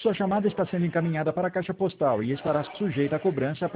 Sua chamada está sendo encaminhada para a caixa postal e estará sujeita a cobrança